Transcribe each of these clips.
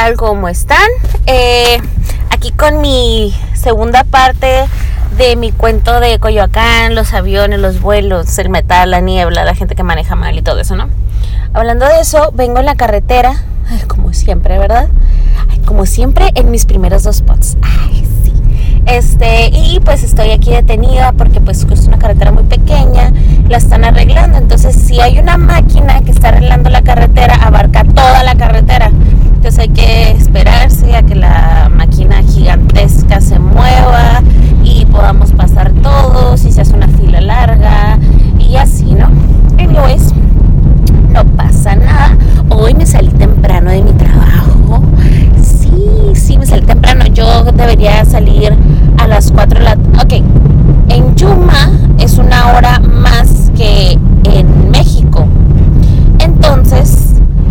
tal? ¿Cómo están? Aquí con mi segunda parte de mi cuento de Coyoacán, los aviones, los vuelos, el metal, la niebla, la gente que maneja mal y todo eso, ¿no? Hablando de eso, vengo en la carretera, como siempre, ¿verdad? Como siempre en mis primeros 2 spots. Ay, sí. Y pues estoy aquí detenida porque pues es una carretera muy pequeña, la están arreglando. Entonces, si hay una máquina que está arreglando la carretera, abarca toda la carretera. Entonces hay que esperarse a que la máquina gigantesca se mueva y podamos pasar todos y se hace una fila larga y así, ¿no? Anyways, no pasa nada. Hoy me salí temprano de mi trabajo. Sí, me salí temprano. Yo debería salir a las 4 de la tarde. Ok, en Yuma es 1 hora más que en México. Entonces,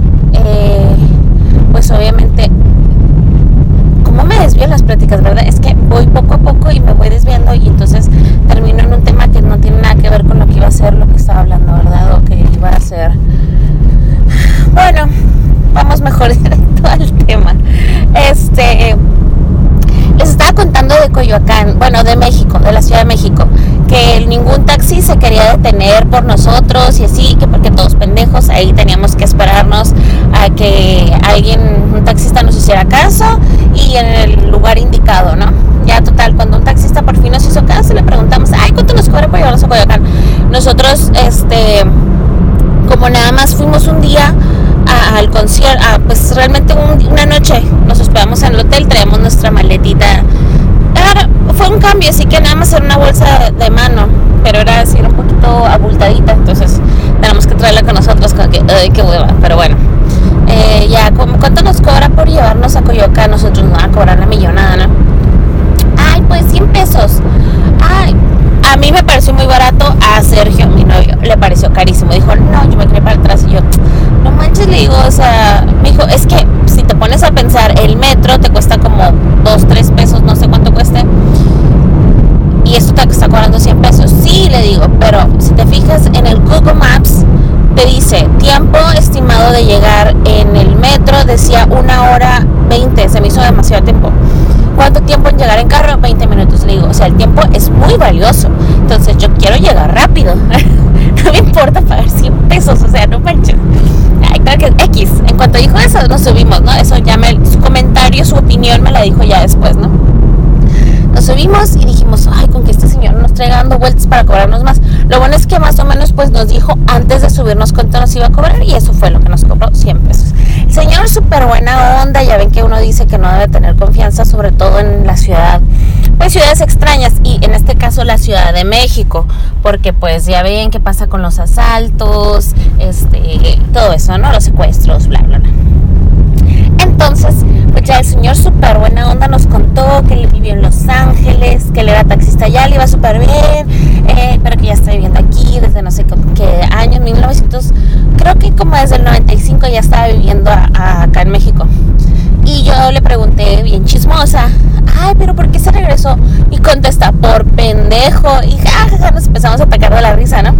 pues obviamente, como me desvío en las pláticas, ¿verdad? Es que voy poco a poco y me voy desviando y entonces termino en un tema que no tiene nada que ver con lo que iba a ser, lo que estaba hablando, ¿verdad? O que iba a ser. Bueno, vamos mejor directo al tema. Les estaba contando de Coyoacán, bueno, de México, de la Ciudad de México, que ningún taxi se quería detener por nosotros y así, que porque todos pendejos, ahí teníamos que esperarnos a que un taxista nos hiciera caso y en el lugar indicado, ¿no? Ya total, cuando un taxista por fin nos hizo caso, le preguntamos, ay, ¿cuánto nos cobra por llevarnos a Coyoacán? Nosotros, como nada más fuimos un día al concierto, pues realmente una noche nos hospedamos en el hotel, traíamos nuestra maletita. Fue un cambio, así que nada más era una bolsa de mano, pero era así, era un poquito abultadita, entonces tenemos que traerla con nosotros, como que, ay, qué hueva, pero bueno. Ya, ¿cuánto nos cobra por llevarnos a Coyoacán? Nosotros nos van a cobrar la millonada, ¿no? Ay, pues 100 pesos. Ay, a mí me pareció muy barato, a Sergio, mi novio, le pareció carísimo. Dijo, no, yo me quedé para atrás y yo, no manches, le digo, o sea, me dijo, es que si te pones a pensar, el metro te cuesta como 2, 3 pesos, no sé cuánto cueste, y esto te está cobrando 100 pesos. Sí, le digo, pero si te fijas en el Google Maps, te dice, tiempo estimado de llegar en el metro, decía 1 hora 20, se me hizo demasiado tiempo. ¿Cuánto tiempo en llegar en carro? 20 minutos, le digo, o sea, el tiempo es muy valioso, entonces yo quiero llegar rápido, no me importa pagar 100 pesos, o sea, no manches. Ay, claro que X, en cuanto dijo eso, nos subimos, ¿no? Eso ya su comentario, su opinión me la dijo ya después, ¿no? Nos subimos y dijimos, ay, con que este señor nos traiga dando vueltas para cobrarnos más. Lo bueno es que más o menos pues nos dijo antes de subirnos cuánto nos iba a cobrar y eso fue lo que nos cobró, 100 pesos. El señor súper buena onda, ya ven que uno dice que no debe tener confianza, sobre todo en la ciudad, pues ciudades extrañas y en este caso la Ciudad de México, porque pues ya ven qué pasa con los asaltos, todo eso, ¿no? Los secuestros, bla, bla, bla. Entonces, pues ya el señor súper buena onda nos contó que él vivió en Los Ángeles, que él era taxista allá, le iba súper bien, pero que ya está viviendo aquí desde no sé qué año, 1900, creo que como desde el 95 ya estaba viviendo acá en México. Y yo le pregunté bien chismosa, ay, pero ¿por qué se regresó? Y contesta, por pendejo, y jajaja, nos empezamos a atacar de la risa, ¿no?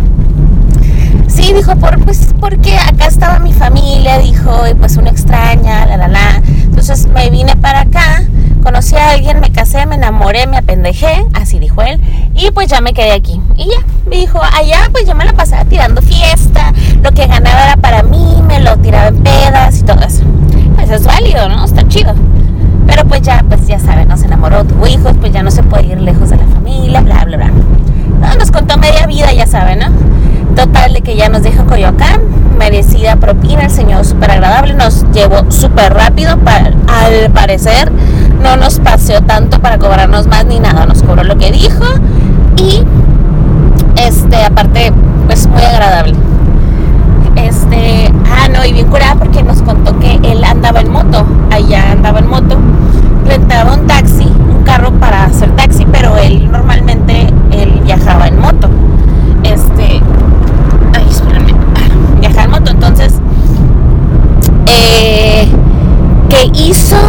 Sí, dijo, porque acá estaba mi familia, dijo, y pues uno extraña, la. Entonces me vine para acá, conocí a alguien, me casé, me enamoré, me apendejé, así dijo él, y pues ya me quedé aquí. Y ya, me dijo, allá pues yo me la pasaba tirando fiesta, lo que ganaba era para mí, me lo tiraba en pedas y todo eso. Pues es válido, ¿no? Está chido. Pero pues ya saben, ¿no? Se enamoró, tuvo hijos, pues ya no se puede ir lejos de la familia, bla, bla, bla. No, nos contó media vida, ya saben, ¿no? Total de que ya nos dejó Coyoacán, merecida propina, el señor súper agradable, nos llevó súper rápido, al parecer no nos paseó tanto para cobrarnos más ni nada, nos cobró lo que dijo y aparte pues muy agradable. No, y bien curada porque nos contó que él andaba en moto, rentaba un taxi, un carro para hacer taxi, pero él normalmente viajaba en moto. Viajar en moto, entonces que hizo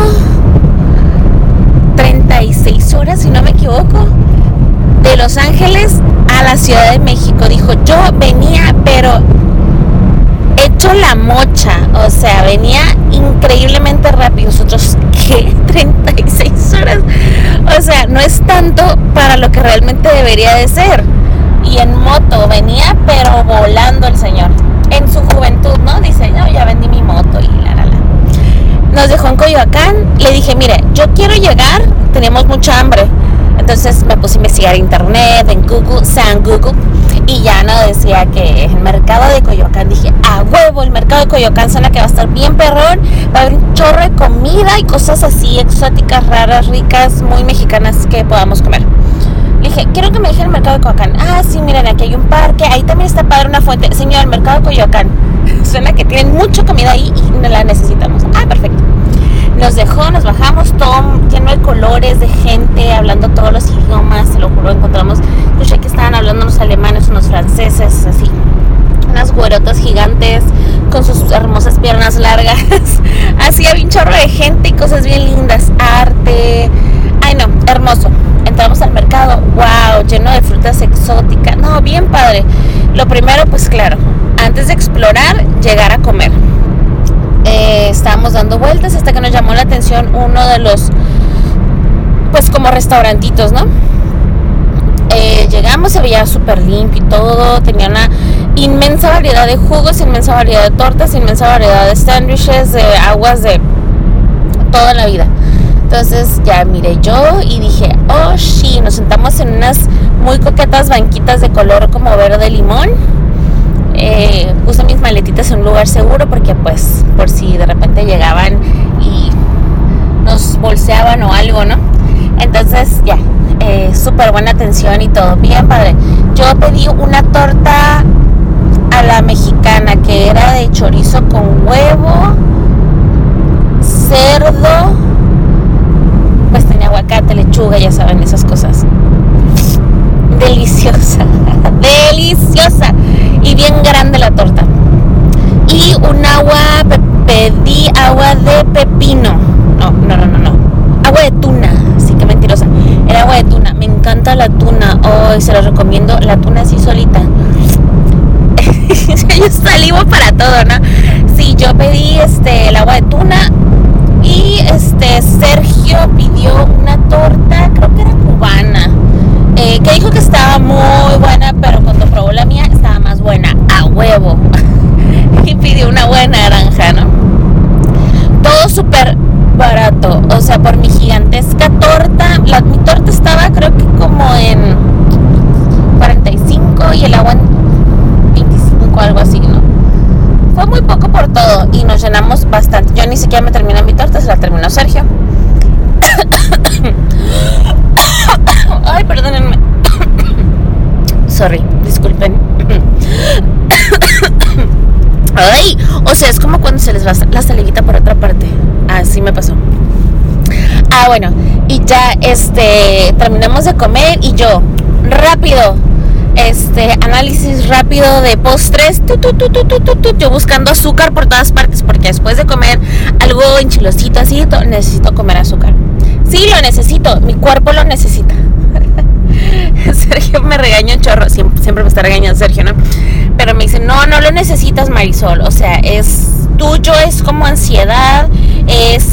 36 horas, si no me equivoco, de Los Ángeles a la Ciudad de México. Dijo, yo venía, pero hecho la mocha, o sea, venía increíblemente rápido. Nosotros, ¿qué? 36 horas. O sea, no es tanto para lo que realmente debería de ser. Y en moto venía, pero volando el señor. En su juventud, ¿no? Dice, no, ya vendí mi moto y la. Nos dejó en Coyoacán. Le dije, mire, yo quiero llegar, teníamos mucha hambre. Entonces me puse a investigar en internet, en Google, San Google, y ya no decía que el mercado de Coyoacán. Dije, a huevo, el mercado de Coyoacán suena que va a estar bien perrón, va a haber un chorro de comida y cosas así exóticas, raras, ricas, muy mexicanas que podamos comer. Le dije, quiero que me dejen el mercado de Coyoacán. Ah, sí, miren, aquí hay un parque, ahí también está padre una fuente. Señor, el mercado de Coyoacán. Suena que tienen mucha comida ahí y no la necesitamos. Ah, perfecto. Nos dejó, nos bajamos, todo lleno de colores, de gente, hablando todos los idiomas, se lo juro, encontramos, escuché que estaban hablando unos alemanes, unos franceses, así, unas güerotas gigantes, con sus hermosas piernas largas, así había un chorro de gente y cosas bien lindas, arte, ay no, hermoso. Entramos al mercado, wow, lleno de frutas exóticas, no, bien padre. Lo primero, pues claro, antes de explorar, llegar a comer. Estábamos dando vueltas hasta que nos llamó la atención uno de los, pues como restaurantitos, ¿no? Llegamos, se veía súper limpio y todo, tenía una inmensa variedad de jugos, inmensa variedad de tortas, inmensa variedad de sándwiches, de aguas, de toda la vida. Entonces ya miré yo y dije, oh sí, nos sentamos en unas muy coquetas banquitas de color como verde limón. Puse mis maletitas en un lugar seguro porque pues por si de repente llegaban y nos bolseaban o algo, ¿no? Entonces ya, súper buena atención y todo, bien padre. Yo pedí una torta a la mexicana que era de chorizo con huevo, cerdo, pues tenía aguacate, lechuga, ya saben, esas cosas. Deliciosa, deliciosa y bien grande la torta. Y un agua, pedí agua de pepino. No, agua de tuna, sí, que mentirosa. Era agua de tuna, me encanta la tuna. Hoy se lo recomiendo, la tuna así solita. Yo salivo para todo, ¿no? Sí, yo pedí el agua de tuna. Y Sergio pidió una torta, creo que era cubana, que dijo que estaba muy buena, pero cuando probó la mía estaba más buena, a huevo. Y pidió una buena naranja, ¿no? Todo súper barato, o sea, por mi gigantesca torta, mi torta estaba creo que como en 45 y el agua en 25, algo así, ¿no? Fue muy poco por todo y nos llenamos bastante. Yo ni siquiera me terminé mi torta, se la terminó Sergio. Ay, perdónenme. Sorry, disculpen. Ay, o sea, es como cuando se les va la salivita por otra parte. Así me pasó. Ah, bueno, y ya terminamos de comer y yo, rápido, análisis rápido de postres, yo buscando azúcar por todas partes, porque después de comer algo enchilosito así, necesito comer azúcar. Sí, lo necesito, mi cuerpo lo necesita. Sergio me regaña un chorro, siempre me está regañando Sergio, ¿no? Pero me dice, no lo necesitas, Marisol, o sea, es tuyo, es como ansiedad, es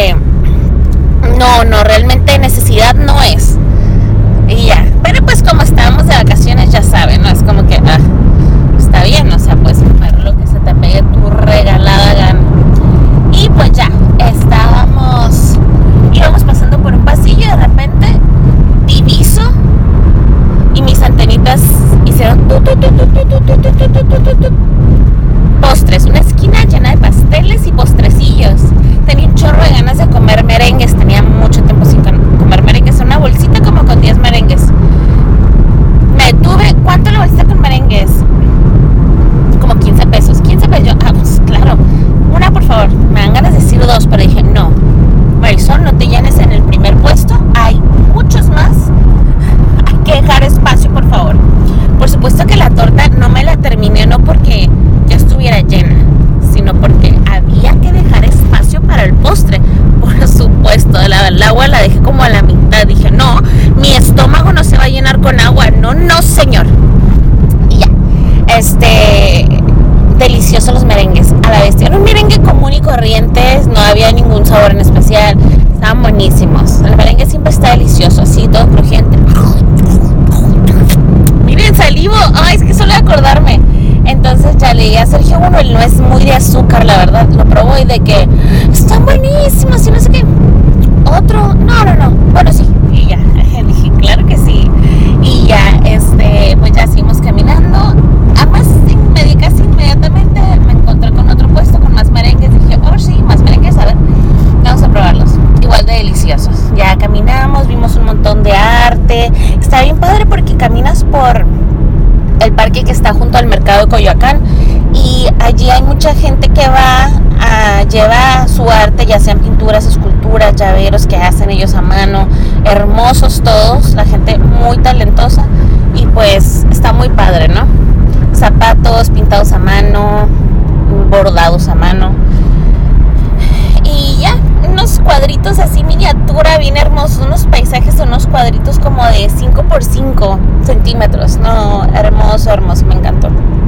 no, realmente necesidad no es. Y ya, pero pues como estábamos de vacaciones, ya saben, ¿no? Es como que, está bien, o sea, puedes comer lo que se te pegue tu regalada gana. Y pues ya, íbamos pasando por un pasillo y de repente diviso y mis antenitas hicieron postres, una esquina llena de pasteles y postrecillos. Tenía un chorro de ganas de comer merengues, tenía mucho tiempo sin comer merengues, son un sabor en especial. Estaban buenísimos. El merengue siempre está delicioso, así, todo crujiente. Miren, salivo. Ay, es que solo de acordarme. Entonces ya le dije a Sergio, bueno, él no es muy de azúcar, la verdad. Lo probó y de que están buenísimos y no sé qué. Otro, no. Bueno, sí. Y ya, dije, claro que sí. Y ya, pues ya seguimos caminando. Además, casi inmediatamente me encontré con otro puesto con más merengues. Dije, oh sí, más merengues, a ver, vamos a probarlos. Igual de deliciosos. Ya caminamos, vimos un montón de arte. Está bien padre porque caminas por el parque que está junto al mercado de Coyoacán y allí hay mucha gente que lleva su arte, ya sean pinturas, esculturas, llaveros que hacen ellos a mano, hermosos todos, la gente muy talentosa y pues está muy padre, ¿no? Zapatos pintados a mano, bordados a mano y ya, unos cuadritos así miniatura bien hermosos, unos paisajes, unos cuadritos como de 5x5 centímetros, no, hermoso, me encantó.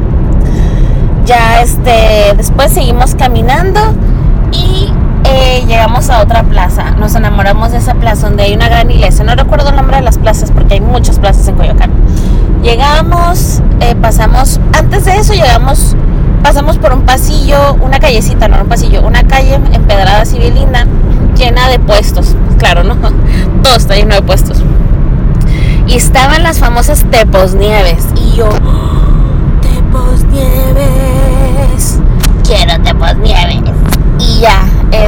Ya después seguimos caminando y llegamos a otra plaza, nos enamoramos de esa plaza donde hay una gran iglesia, no recuerdo el nombre de las plazas porque hay muchas plazas en Coyoacán. Llegamos, pasamos por un pasillo, una callecita, no un pasillo, una calle empedrada así bien linda, llena de puestos, claro, ¿no? Todo está lleno de puestos. Y estaban las famosas Tepos Nieves. Y yo, Tepos Nieves, quiero Tepos Nieves. Y ya,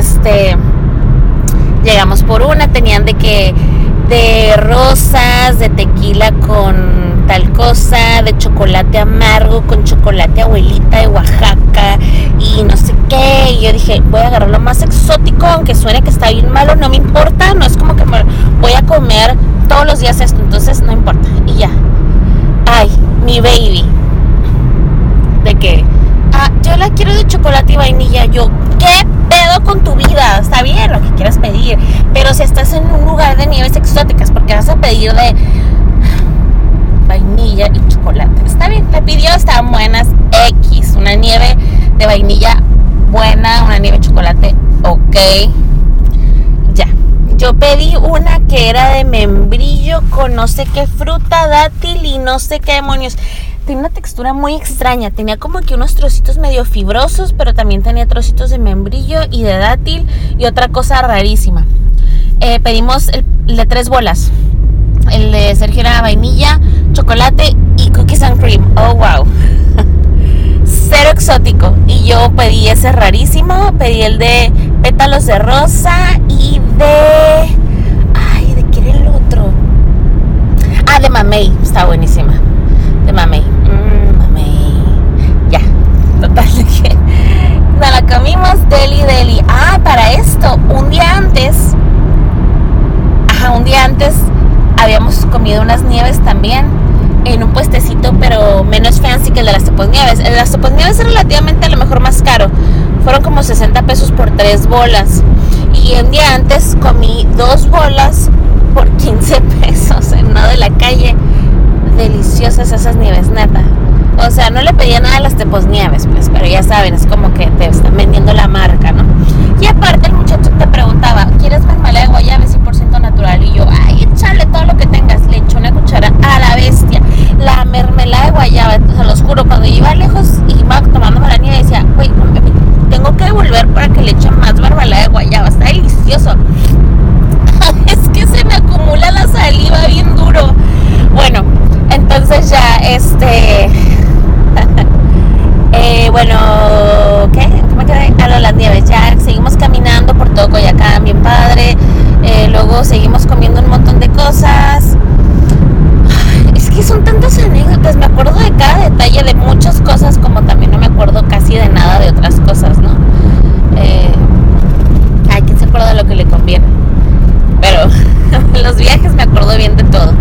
llegamos por una, tenían de rosas, de tequila con tal cosa, de chocolate amargo con chocolate abuelita de Oaxaca y no sé qué. Y yo dije, voy a agarrar lo más exótico, aunque suene que está bien malo, no me importa, no es como que voy a comer todos los días esto, entonces no importa. Y ya, ay, mi baby, de que yo la quiero de chocolate y vainilla. Yo, ¿qué pedo con tu vida? Está bien lo que quieras pedir, pero si estás en un lugar de nieves exóticas, porque vas a pedir de vainilla y chocolate. Está bien, me pidió, estaban buenas, X, una nieve de vainilla buena, una nieve de chocolate, ok. Ya, yo pedí una que era de membrillo con no sé qué fruta, dátil y no sé qué demonios. Tenía una textura muy extraña, tenía como que unos trocitos medio fibrosos, pero también tenía trocitos de membrillo y de dátil y otra cosa rarísima. Pedimos el de 3 bolas. El de Sergio era vainilla, chocolate y cookies and cream. Oh, wow. Cero exótico. Y yo pedí ese rarísimo. Pedí el de pétalos de rosa y de... Ay, ¿de qué era el otro? De mamey. Está buenísima. De mamey. Mamey. Ya. Total. Nos la comimos deli. Para esto, un día antes habíamos comido unas nieves también en un puestecito, pero menos fancy que el de las Tepos Nieves. El de las Tepos Nieves es relativamente a lo mejor más caro. Fueron como 60 pesos por 3 bolas. Y un día antes comí 2 bolas por 15 pesos en uno de la calle. Deliciosas esas nieves, neta. O sea, no le pedía nada a las Tepos Nieves, pues, pero ya saben, es como que te están vendiendo la marca, ¿no? Y aparte el muchacho te preguntaba, ¿quieres mermelada de guayaba 100% natural? Y yo, ay, échale todo lo que tengas. Le eché una cuchara a la bestia. La mermelada de guayaba, se los juro, cuando iba lejos y iba tomándome la nieve, decía, güey, tengo que devolver para que le echen más mermelada de guayaba. Está delicioso. Es que se me acumula la saliva bien duro. Bueno, entonces ya, bueno, ¿qué? ¿Qué me quedé? Las nieves. Ya seguimos caminando por todo Coyoacán, bien padre. Luego seguimos comiendo un montón de cosas. Es que son tantas anécdotas. Me acuerdo de cada detalle de muchas cosas, como también no me acuerdo casi de nada de otras cosas, ¿no? ¿Quién se acuerda de lo que le conviene? Pero los viajes me acuerdo bien de todo.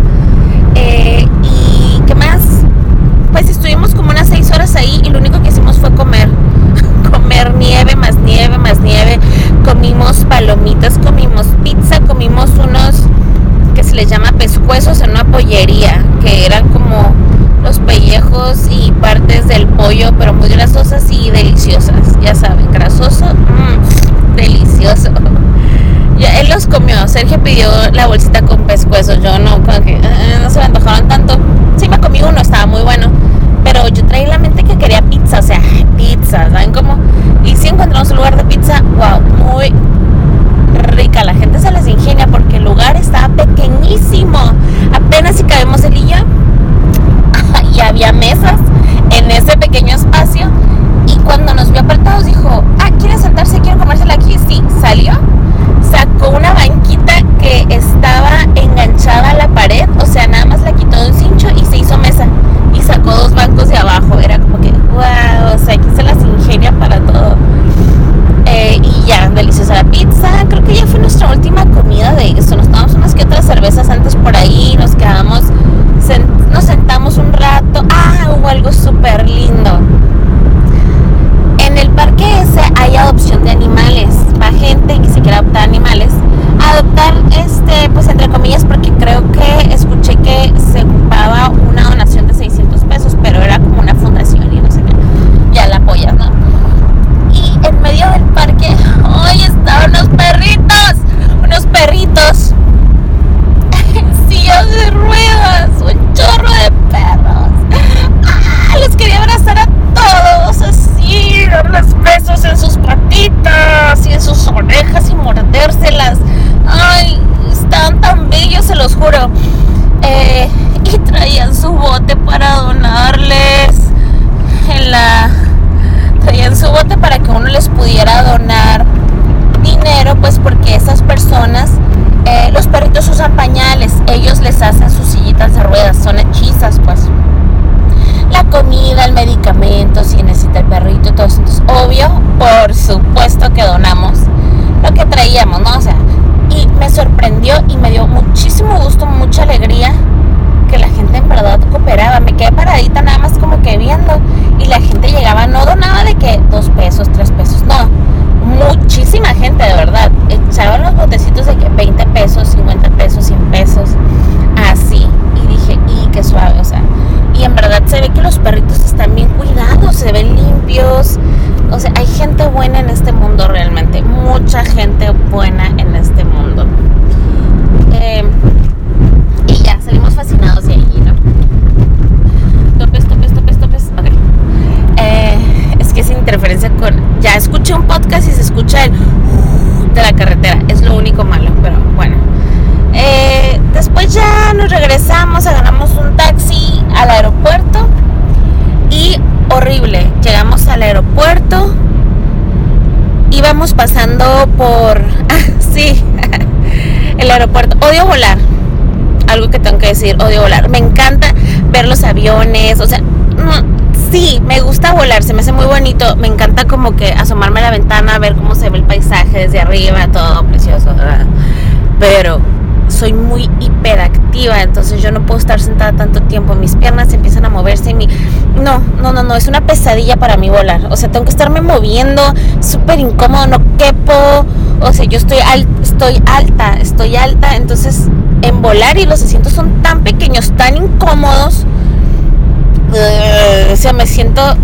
¿Y qué más? Pues estuvimos como unas 6 horas ahí y lo único que hicimos fue comer nieve, más nieve, más nieve. Comimos palomitas, comimos pizza, comimos unos que se les llama pescuezos en una pollería, que eran como los pellejos y partes del pollo, pero muy grasosas y deliciosas, ya saben, grasoso, Delicioso. Ya, él los comió. Sergio pidió la bolsita con pescuezos. Yo no, como que no se me antojaron tanto. Sí me comí uno, estaba muy bueno. Pero yo traía en la mente que quería pizza. O sea, pizza, ¿saben cómo? Y si encontramos un lugar de pizza, wow, muy rica. La gente se les ingenia porque el lugar estaba pequeñísimo. Apenas si cabemos él y yo. Y había mesas en ese pequeño espacio. Y cuando nos vio apretados dijo, ¿quiere sentarse? ¿Quiere comérsela aquí? Sí, salió, sacó una banquita que estaba enganchada a la pared, o sea, nada más la quitó de un cincho y se hizo mesa. Y sacó 2 bancos de abajo. Era como que, wow, o sea, aquí se las ingenia para todo. Y ya, deliciosa la pizza. Creo que ya fue nuestra última comida de eso. Nos tomamos unas que otras cervezas antes por ahí. Nos quedamos, nos sentamos un rato. Hubo algo súper lindo. En el parque ese hay adopción de animales. Va gente que se quiere adoptar animales. Adoptar, pues entre comillas, porque creo que escuché que se ocupaba una donación de 600 pesos, pero era como una fundación y no sé qué. Ya la apoyas, ¿no? Y en medio del parque, hoy estaban unos perritos en sillas de ruedas, un chorro de perros. Los quería abrazar a todos así, darles besos en sus patitas y en sus orejas y mordérselas. Ay, estaban tan bellos, se los juro. Y traían su bote para donarles. Traían su bote para que uno les pudiera donar dinero, pues porque esas personas, los perritos usan pañales, ellos les hacen sus sillitas de ruedas, son hechizas, pues. La comida, el medicamento, si necesita el perrito y todo eso. Entonces, obvio, por supuesto que donamos lo que traíamos, ¿no? O sea, y me sorprendió y me dio muchísimo gusto, mucha alegría que la gente en verdad cooperaba. Me quedé paradita nada más como que viendo y la gente llegaba, no donaba de que 2 pesos, 3 pesos, no. Muchísima gente, de verdad. Echaban los botecitos de que 20 pesos, 50 pesos, 100 pesos, así. Y dije, qué suave, o sea. Y en verdad se ve que los perritos están bien cuidados, se ven limpios. O sea, hay gente buena en este mundo realmente. Mucha gente buena en este mundo. Y ya, salimos fascinados de allí, ¿no? Topes. Ok. Es que es interferencia con... Ya escuché un podcast y se escucha el... de la carretera. Es lo único malo, pero bueno. Después ya nos regresamos, agarramos un taxi al aeropuerto y horrible, llegamos al aeropuerto, íbamos pasando por... sí, el aeropuerto. Odio volar, algo que tengo que decir, odio volar. Me encanta ver los aviones, o sea, sí, me gusta volar, se me hace muy bonito. Me encanta como que asomarme a la ventana, ver cómo se ve el paisaje desde arriba, todo precioso, ¿verdad? Pero soy muy hiperactiva, entonces yo no puedo estar sentada tanto tiempo, mis piernas empiezan a moverse y no, es una pesadilla para mí volar, o sea, tengo que estarme moviendo, súper incómodo, no quepo, o sea, yo estoy alta, entonces en volar y los asientos son tan pequeños, tan incómodos, o sea, me siento,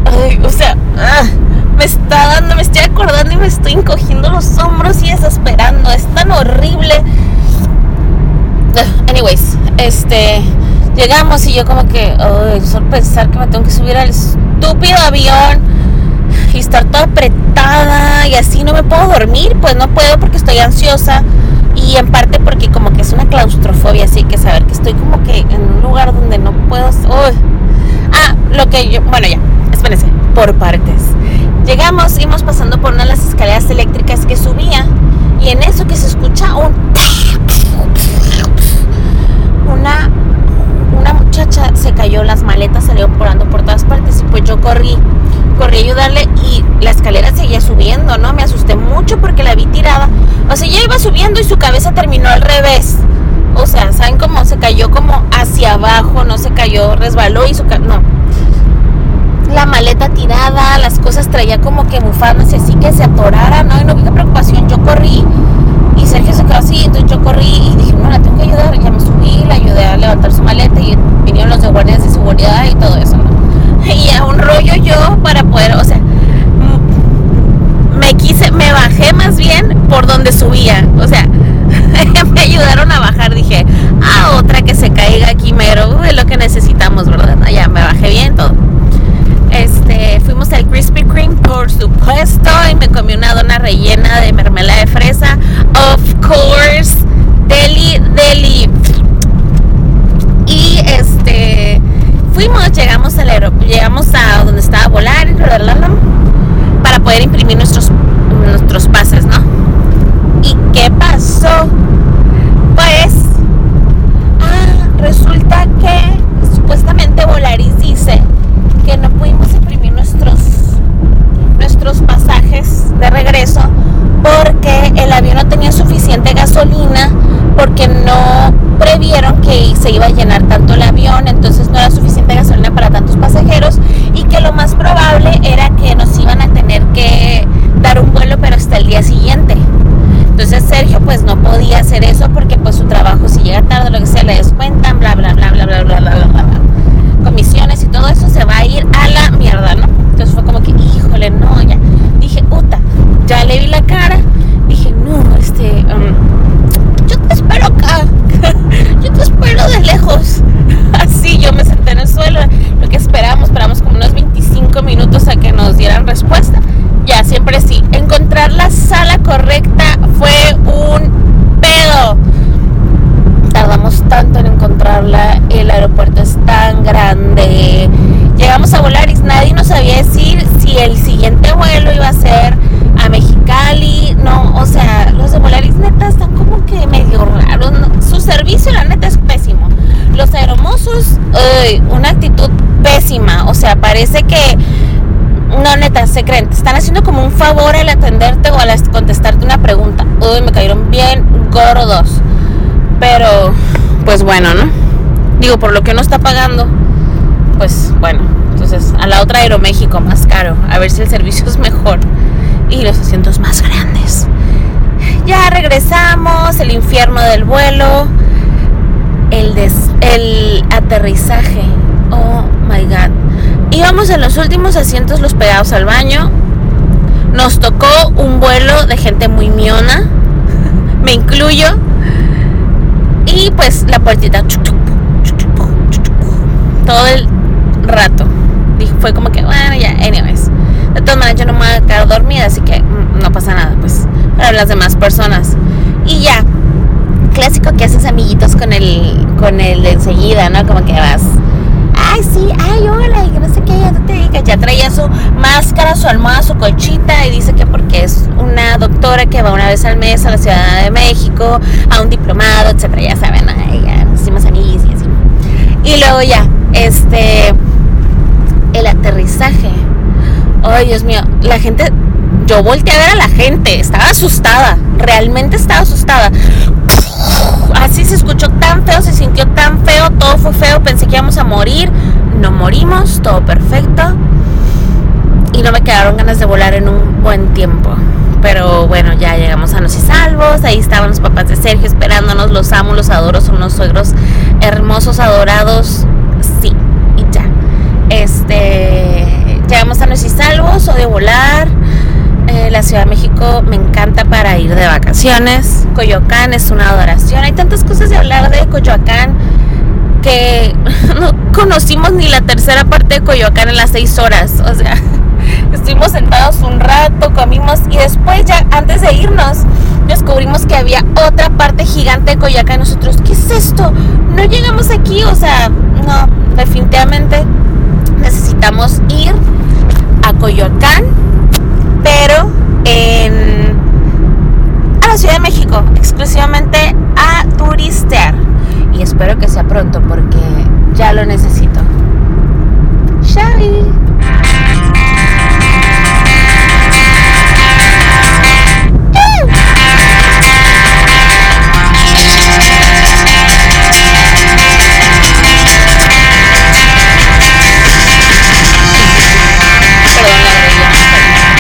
me estoy acordando y me estoy encogiendo los hombros y desesperando, es tan horrible. Anyways, llegamos y yo como que solo pensar que me tengo que subir al estúpido avión y estar toda apretada y así no me puedo dormir, pues no puedo porque estoy ansiosa y en parte porque como que es una claustrofobia, así que saber que estoy como que en un lugar donde no puedo... ya, espérense, por partes. Llegamos, íbamos pasando por una de las escaleras eléctricas que subía y en eso que se escucha una muchacha se cayó, las maletas salieron volando por todas partes y pues yo corrí a ayudarle y la escalera seguía subiendo, ¿no? Me asusté mucho porque la vi tirada, o sea, ella iba subiendo y su cabeza terminó al revés, o sea, ¿saben cómo? Se cayó como hacia abajo, no se cayó, resbaló y la maleta tirada, las cosas traía como que bufandas y así que se atorara, ¿no? Y no vi qué preocupación, yo corrí y Sergio se quedó así, entonces yo corrí y dije, no, la tengo que ayudar, ya me subí, la ayudé a levantar su maleta y vinieron los de guardias de seguridad y todo eso, ¿no? Y a un rollo yo para poder, o sea, me bajé más supuesto, y me comí una dona rellena de mermelada de fresa. Of course, deli. Y llegamos a donde estaba Volaris para poder imprimir nuestros pases, ¿no? ¿Y qué pasó? Pues resulta que supuestamente Volaris dice que no pudimos imprimir nuestros pasajes de regreso porque el avión no tenía suficiente gasolina, porque no previeron que se iba a llenar tanto el avión, entonces no era suficiente gasolina para tantos pasajeros, y que lo más probable era que nos iban a tener que dar un vuelo, pero hasta el día siguiente. Entonces Sergio pues no podía hacer eso porque pues su trabajo, si llega tarde, lo que sea, le descuentan, bla bla bla bla bla bla bla bla bla, comisiones y todo eso se va a ir a la mierda, ¿no? Entonces fue como que, híjole, no, ya dije, ya le vi la cara, dije, no, yo te espero acá, yo te espero de lejos. Así yo me senté en el suelo, lo que esperamos como unos 25 minutos a que nos dieran respuesta. Ya, siempre sí, encontrar la sala correcta fue un pedo. Tardamos tanto en encontrarla, el aeropuerto es tan grande. Llegamos a Volaris, nadie nos sabía decir si el siguiente vuelo iba a ser a Mexicali. No, o sea, los de Volaris neta están como que medio raros, ¿no? Su servicio la neta es pésimo. Los aeromosos, una actitud pésima. O sea, parece que no, neta, se creen, te están haciendo como un favor al atenderte o al contestarte una pregunta. Me cayeron bien gordos. Pero, pues bueno, ¿no? Digo, por lo que uno está pagando, pues bueno, entonces a la otra Aeroméxico más caro, a ver si el servicio es mejor y los asientos más grandes. Ya regresamos, el infierno del vuelo, el aterrizaje, oh my god. Íbamos en los últimos asientos, los pegados al baño. Nos tocó un vuelo de gente muy miona, me incluyo. Y pues la puertita todo el rato. Fue como que, bueno, ya, anyways. De todas maneras, yo no me voy a quedar dormida, así que no pasa nada, pues, para las demás personas. Y ya, clásico que haces amiguitos con el de enseguida, ¿no? Como que vas, ay, sí, ay, hola, y que no sé qué, ya te diga. Ya traía su máscara, su almohada, su colchita, y dice que porque es una doctora que va una vez al mes a la Ciudad de México a un diplomado, etcétera, ya saben, ya nos hicimos amiguis y así. Y luego ya, el aterrizaje, ay, Dios mío, la gente, yo volteé a ver a la gente, estaba asustada, realmente estaba asustada. Así se escuchó tan feo, se sintió tan feo, todo fue feo, pensé que íbamos a morir, no morimos, todo perfecto, y no me quedaron ganas de volar en un buen tiempo. Pero bueno, ya llegamos sanos y salvos. Ahí estaban los papás de Sergio esperándonos, los amo, los adoro, son unos suegros hermosos, adorados, sí, y ya. Llegamos sanos y salvos, odio volar. La Ciudad de México me encanta para ir de vacaciones. Coyoacán es una adoración. Hay tantas cosas de hablar de Coyoacán que no conocimos ni la tercera parte de Coyoacán en las 6 horas. O sea, estuvimos sentados un rato, comimos y después ya antes de irnos descubrimos que había otra parte gigante de Coyoacán. Nosotros, ¿qué es esto? No llegamos aquí, o sea, no, definitivamente necesitamos ir a Coyoacán, pero a la Ciudad de México, exclusivamente a turistear. Y espero que sea pronto porque ya lo necesito. Chao.